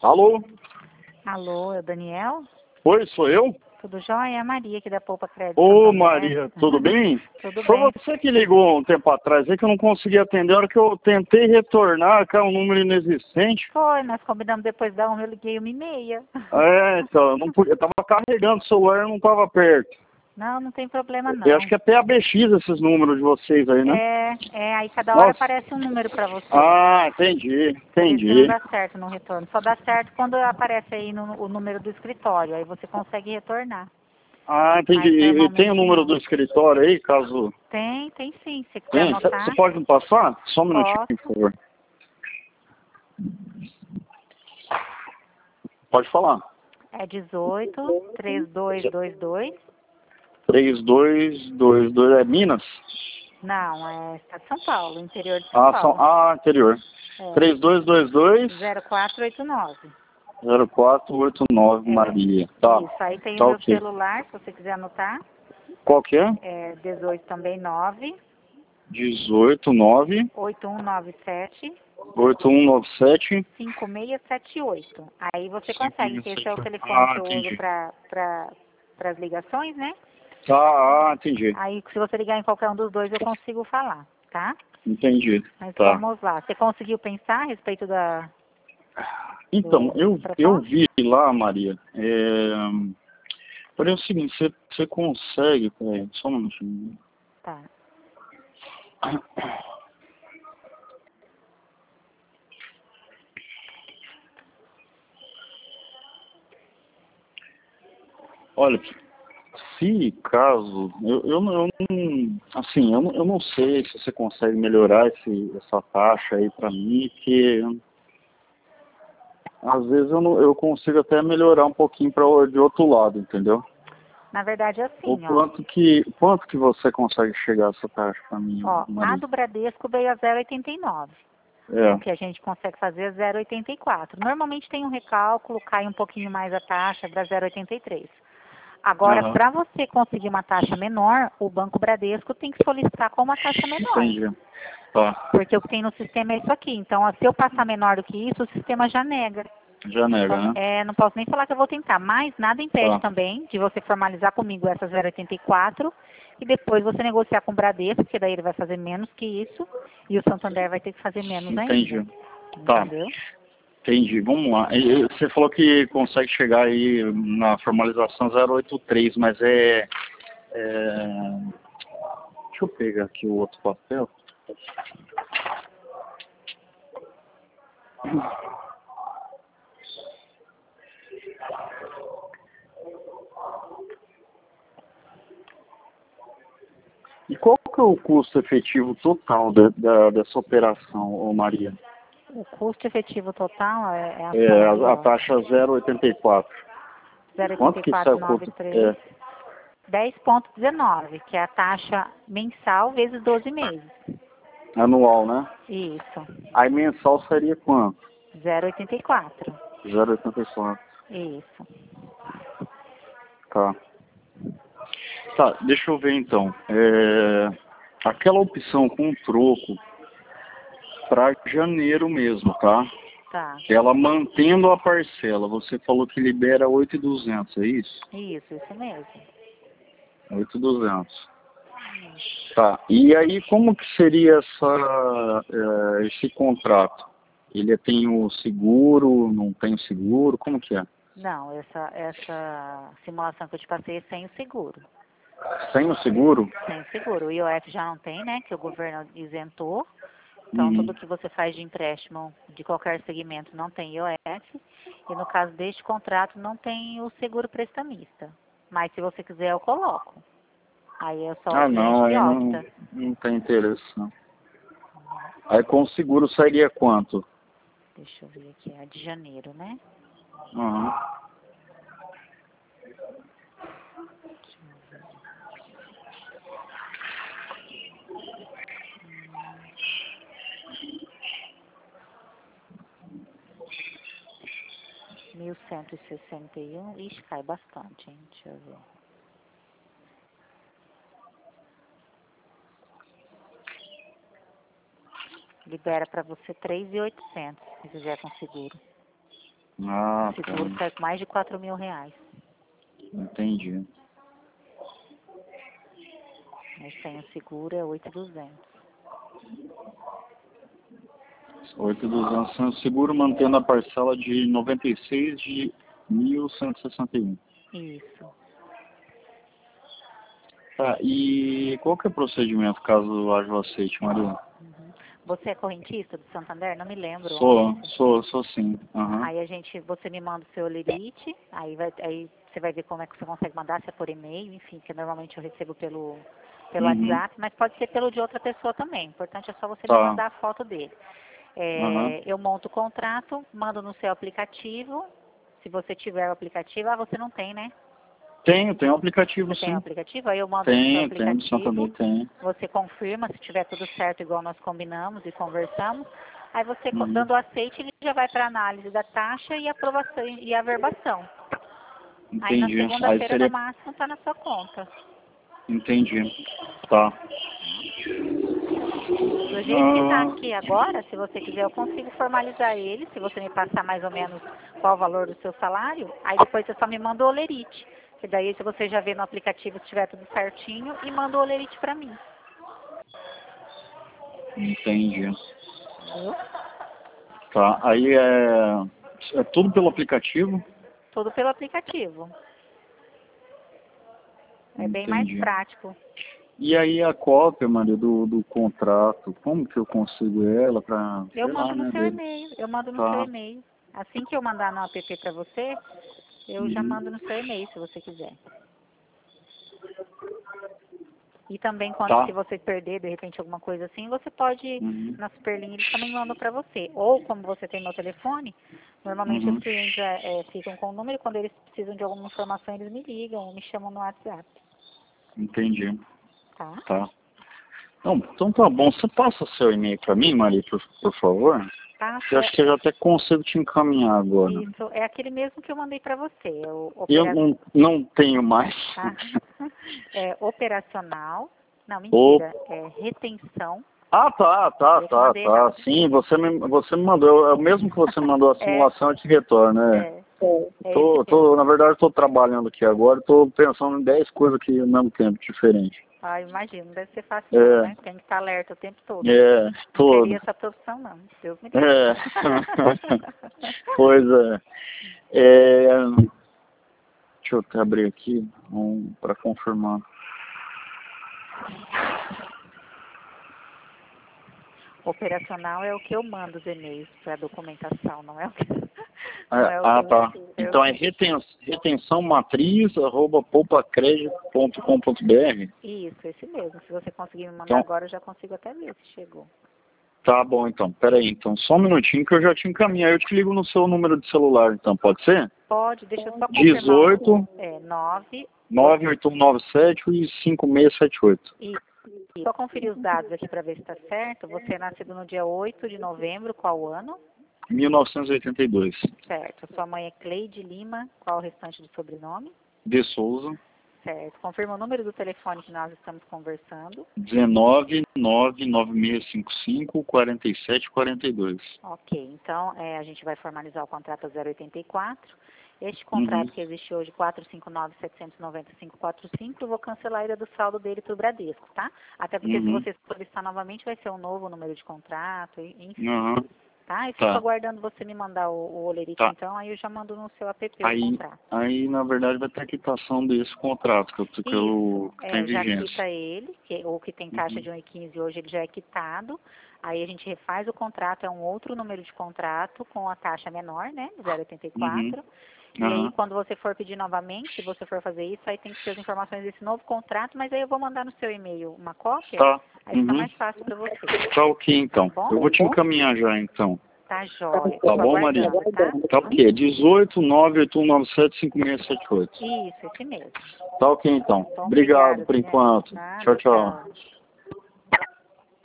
Alô? Alô, é o Daniel? Oi, sou eu? Tudo jóia? É a Maria aqui da Poupa Crédito. Ô, Santander. Maria, tudo bem? Tudo Foi bem. você que ligou um tempo atrás aí que eu não consegui atender. A hora que eu tentei retornar, caiu um número inexistente. Foi, nós combinamos depois da 1, eu liguei 1h30. Então, eu não podia, eu tava carregando o celular e não tava perto. Não, não tem problema Eu acho não. que é PABX esses números de vocês aí, né? Aí cada hora Nossa. aparece um número pra você. Ah, entendi, Por isso que não entendi. dá certo no retorno. Só dá certo quando aparece aí o número do escritório, aí você consegue retornar. Ah, entendi. Mas E tem o normalmente número não. do escritório aí, caso... Tem sim. Se quiser Tem? Você anotar, pode me passar? Só um minutinho, posso. por favor. Pode falar. É 18-3222. 3222 é Minas? Não, é Estado de São Paulo, interior de São Paulo. Anterior. É. 3222 0489. 0489, Maria. Tá. Isso, aí tem Tá o meu ok. celular, se você quiser anotar. Qual que é? É 18 também 9 189 8197 8197 5678. Aí você consegue, que esse é o 5678. telefone que eu uso Entendi. para as ligações, né? Tá, entendi. Aí se você ligar em qualquer um dos dois eu consigo falar, tá? Entendi. Mas Tá. vamos lá. Você conseguiu pensar a respeito Então, do eu proposta? vi lá, Maria. Porém é o seguinte, você consegue. Peraí, só um minutinho. Tá. Olha, se caso, eu não, assim, eu não sei se você consegue melhorar essa taxa aí pra mim, que às vezes eu consigo até melhorar um pouquinho de outro lado, entendeu? Na verdade é O assim, ó. quanto que você consegue chegar a essa taxa pra mim, Ó, a Maria? do Bradesco veio a 0,89. É, O que a gente consegue fazer é 0,84. Normalmente tem um recálculo, cai um pouquinho mais a taxa para 0,83. Agora, aham, para você conseguir uma taxa menor, o Banco Bradesco tem que solicitar com uma taxa menor. entendi. Tá, Porque o que tem no sistema é isso aqui. Então, se eu passar menor do que isso, o sistema já nega. já nega, né? Não posso nem falar que eu vou tentar, mas nada impede Tá, também de você formalizar comigo essa 0,84 e depois você negociar com o Bradesco, porque daí ele vai fazer menos que isso e o Santander vai ter que fazer menos ainda. entendi. Tá. Entendeu? Entendi, vamos lá. Você falou que consegue chegar aí na formalização 083, mas deixa eu pegar aqui o outro papel. E qual que é o custo efetivo total dessa operação, ô Maria? O custo efetivo total é a É, soma aí, a ó, taxa 084. Quanto que sai o custo? 0,8493, 10,19, que é a taxa mensal vezes 12 meses. Anual, né? Isso, Aí mensal seria quanto? 0,84. 0,84. Isso. Tá. Tá, deixa eu ver então. Aquela opção com troco para janeiro mesmo, tá? Tá. Ela mantendo a parcela, você falou que libera 8.200, é isso? Isso mesmo. 8.200. Tá. E aí como que seria esse contrato? Ele tem o seguro, não tem o seguro, como que é? Não, essa simulação que eu te passei é sem o seguro. Sem o seguro? Sem o seguro. O IOF já não tem, né? Que o governo isentou. Então, Uhum. tudo que você faz de empréstimo de qualquer segmento não tem IOF. E no caso deste contrato, não tem o seguro prestamista. Mas se você quiser, eu coloco. Aí é só o Ah, cliente não, que aí opta. não tem interesse, não. Aí com o seguro sairia quanto? Deixa eu ver aqui, é a de janeiro, né? Uhum. Deixa eu ver. 1.161. Ixi, cai bastante, hein? Deixa eu ver. Libera para você 3.800, se fizer com seguro. Ah, O seguro tá. sai com mais de R$ 4.000. Entendi. Mas sem o seguro é 8.200. 8.200 sem o seguro, mantendo a parcela de 96 de 1.161. Isso. Tá, e qual que é o procedimento caso haja o aceite, Maria? Uhum. Você é correntista do Santander? Não me lembro. Sou sim. Uhum. Aí você me manda o seu lerite, aí você vai ver como é que você consegue mandar, se é por e-mail, enfim, que normalmente eu recebo pelo WhatsApp, mas pode ser pelo de outra pessoa também. O importante é só você me mandar a foto dele. Eu monto o contrato, mando no seu aplicativo. Se você tiver o aplicativo, você não tem, né? Tenho um aplicativo, Você sim. tem o aplicativo? Aí eu mando no seu aplicativo. Do Santander, tenho. Você confirma se tiver tudo certo, igual nós combinamos e conversamos. Aí você, dando aceite, ele já vai para análise da taxa e aprovação e averbação. Entendi. Aí na segunda-feira, no máximo, está na sua conta. Entendi. Tá. Do jeito que está aqui agora, se você quiser, eu consigo formalizar ele, se você me passar mais ou menos qual o valor do seu salário, aí depois você só me manda o olerite. Que daí se você já vê no aplicativo se tiver tudo certinho e manda o olerite para mim. Entendi. Entendeu? Tá. Aí é tudo pelo aplicativo? Tudo pelo aplicativo. É bem mais prático. E aí a cópia, Maria, do contrato, como que eu consigo ela para... Eu mando no seu e-mail. Eu mando no seu e-mail. Assim que eu mandar no app para você, eu já mando no seu e-mail, se você quiser. E também, se você perder, de repente, alguma coisa assim, você pode, na Superlinha, eles também mandam para você. Ou, como você tem meu telefone, normalmente os clientes ficam com o número, e quando eles precisam de alguma informação, eles me ligam ou me chamam no WhatsApp. Entendi. Tá? Não, então tá bom. Você passa seu e-mail para mim, Maria, por favor? Eu acho que eu já até consigo te encaminhar agora. Isso, é aquele mesmo que eu mandei para você. Eu não tenho mais. É operacional. Não, mentira. É retenção. Tá. Sim, você me mandou. É o mesmo que você me mandou a simulação, eu te retorno, né? Na verdade, estou trabalhando aqui agora, estou pensando em 10 coisas aqui ao mesmo tempo, diferente. Imagino, não deve ser fácil não, né? Tem que estar alerta o tempo todo. Todo. Não queria essa profissão, não. Deus me livre. Pois deixa eu até abrir aqui para confirmar. Operacional é o que eu mando os e-mails para documentação, não é o que... Tá. Então é retenção matriz @poupacredito.com.br. Isso, esse mesmo. Se você conseguir me mandar agora, eu já consigo até ver se chegou. Tá bom, então. Peraí, então. Só um minutinho que eu já te encaminhei. Eu te ligo no seu número de celular, então. Pode ser? Pode, deixa eu só confirmar. 18 9 98197 e 5678. Isso. Só conferir os dados aqui para ver se está certo. Você é nascido no dia 8 de novembro, qual ano? 1982. Certo. Sua mãe é Cleide Lima, qual o restante do sobrenome? De Souza. Certo. Confirma o número do telefone que nós estamos conversando. 19-99655-4742. Ok. Então, a gente vai formalizar o contrato a 084. Este contrato que existe hoje, 459-790-545, eu vou cancelar a ida do saldo dele para o Bradesco, tá? Até porque se você solicitar novamente, vai ser um novo número de contrato, enfim. Tá? E fico aguardando você me mandar o olerite, então, aí eu já mando no seu app o contrato. Aí, na verdade, vai ter a quitação desse contrato que eu tenho vigência. Já quita ele, o que tem taxa de 1,15 hoje, ele já é quitado. Aí a gente refaz o contrato, é um outro número de contrato com a taxa menor, né, 0,84. E aí, quando você for pedir novamente, se você for fazer isso, aí tem que ter as informações desse novo contrato, mas aí eu vou mandar no seu e-mail uma cópia, aí fica mais fácil para você. Tá ok, então. Eu vou te encaminhar já, então. Tá jóia. Tá bom, Maria? Tá ok. 18-98197-5678. Isso, esse mesmo. Tá ok, então. Obrigado por enquanto. Tchau.